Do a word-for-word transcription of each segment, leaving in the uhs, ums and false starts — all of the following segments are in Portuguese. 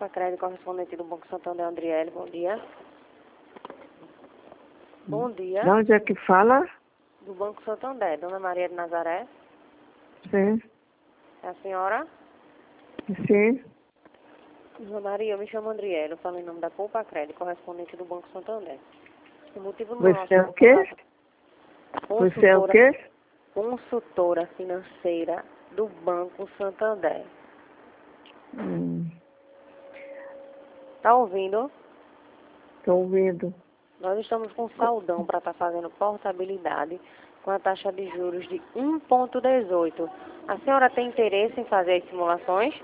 Poupa Crédito, correspondente do Banco Santander, Andriele. Bom dia. Bom dia. De onde é que fala? Do Banco Santander, Dona Maria de Nazaré. Sim. É a senhora? Sim. Dona Maria, eu me chamo Andriele, eu falo em nome da Poupa Crédito, correspondente do Banco Santander. O motivo do meu Você é o nosso quê? contato- Você é o quê? Consultora financeira do Banco Santander. Hum, Tá ouvindo? tô ouvindo. Nós estamos com saldão para estar fazendo portabilidade com a taxa de juros de um vírgula dezoito. A senhora tem interesse em fazer as simulações?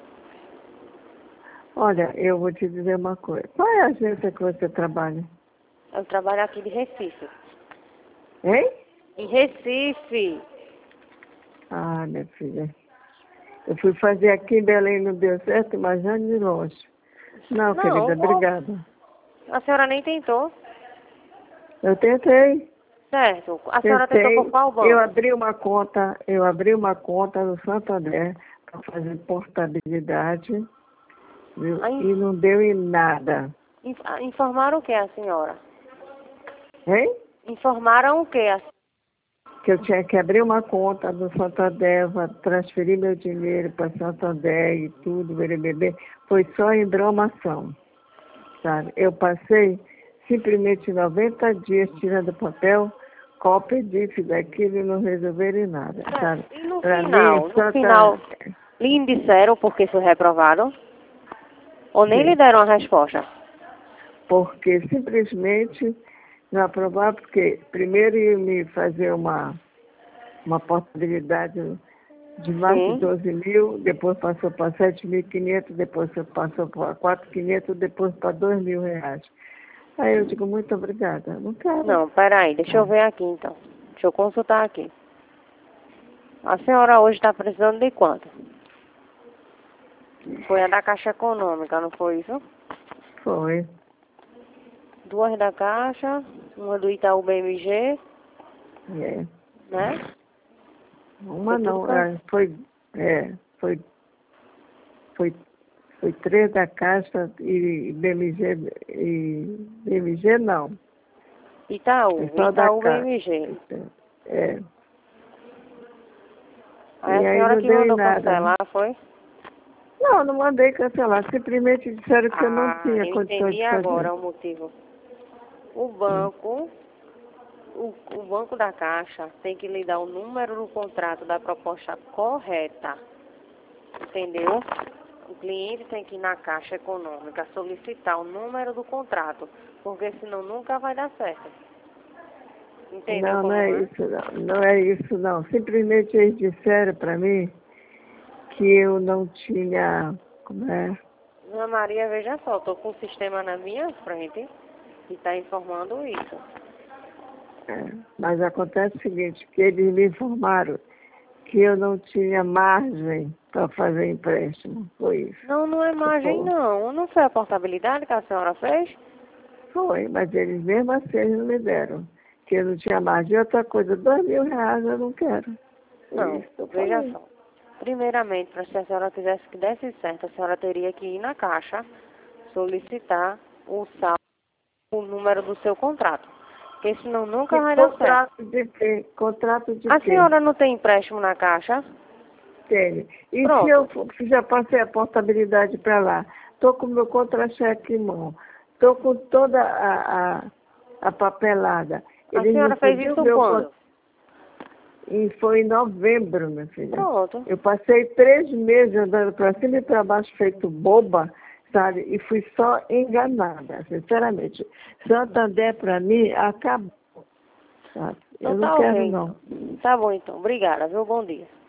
Olha, eu vou te dizer uma coisa. Qual é a agência que você trabalha? Eu trabalho aqui de Recife. Hein? Em Recife. Ah, minha filha. Eu fui fazer aqui em Belém, não deu certo, mas já de longe. Não, Não, querida, ó, obrigada. a senhora nem tentou. Eu tentei. Certo. A senhora tentou Tentei. por qual banco? Eu abri uma conta, eu abri uma conta no Santander para fazer portabilidade, viu? Aí, E não deu em nada. inf- informaram o que a senhora? Hein? Informaram o que a Que eu tinha que abrir uma conta no Santander, pra transferir meu dinheiro para Santander e tudo, B B B. Foi só embramação, sabe? Eu passei simplesmente noventa dias tirando papel, cópia disso, daquilo e não resolveram nada, sabe? E no Pra final, mim, no Santa... final, lhe disseram porque foi reprovado? Ou nem Sim. lhe deram a resposta? Porque simplesmente não aprovar, porque primeiro ia me fazer uma, uma portabilidade de mais de Sim. doze mil, depois passou para sete mil e quinhentos, depois passou para quatro mil e quinhentos, depois para dois mil reais. Aí eu digo, muito obrigada, não quero. Não, peraí, deixa eu ver aqui então. Deixa eu consultar aqui. A senhora hoje está precisando de quanto? Foi a da Caixa Econômica, não foi isso? Foi. Duas da Caixa, uma do Itaú B M G, É. né? Uma Foi tudo não, pra... é, foi, é, foi, foi, foi três da Caixa e B M G, e B M G não. Itaú, Foi só da Itaú Caixa. B M G. É. Aí E a aí senhora não que deu em mandou nada. cancelar, foi? Não, não mandei cancelar. Simplesmente disseram que eu não Ah, tinha eu condições entendi de fazer. agora o motivo. O Hum. banco, o, o banco da Caixa tem que lhe dar o número do contrato da proposta correta. Entendeu? O cliente tem que ir na Caixa Econômica solicitar o número do contrato, porque senão nunca vai dar certo. Entendeu Não, não como é é? isso não. Não é isso não. Simplesmente eles disseram para mim que eu não tinha, como é? Dona Maria, veja só, estou com o sistema na minha frente e está informando isso. É, mas acontece o seguinte, que eles me informaram que eu não tinha margem para fazer empréstimo. Foi isso. Não, não é margem Foi, não. Não foi a portabilidade que a senhora fez? foi, mas eles mesmo assim eles não me deram. Que eu não tinha margem. E outra coisa, dois mil reais eu não quero. Foi Não, isso que eu veja falei. só. Primeiramente, para se a senhora quisesse que desse certo, a senhora teria que ir na Caixa solicitar o saldo, o número do seu contrato. Porque senão nunca Que vai dar certo. contrato de quê? Contrato de A quê? senhora não tem empréstimo na Caixa? Tenho. E se eu Pronto. for- já passei a portabilidade para lá? Estou com o meu contra-cheque em mão. Estou com toda a, a, a papelada. A Eles não senhora fez podiam isso meu quando? con- e foi em novembro, minha filha. Pronto. Eu passei três meses andando para cima e para baixo, feito boba, sabe? E fui só enganada, sinceramente. Santander, para mim, acabou. Sabe? Então Eu não tá quero, ok, não. então. Tá bom, então. Obrigada, viu? Bom dia.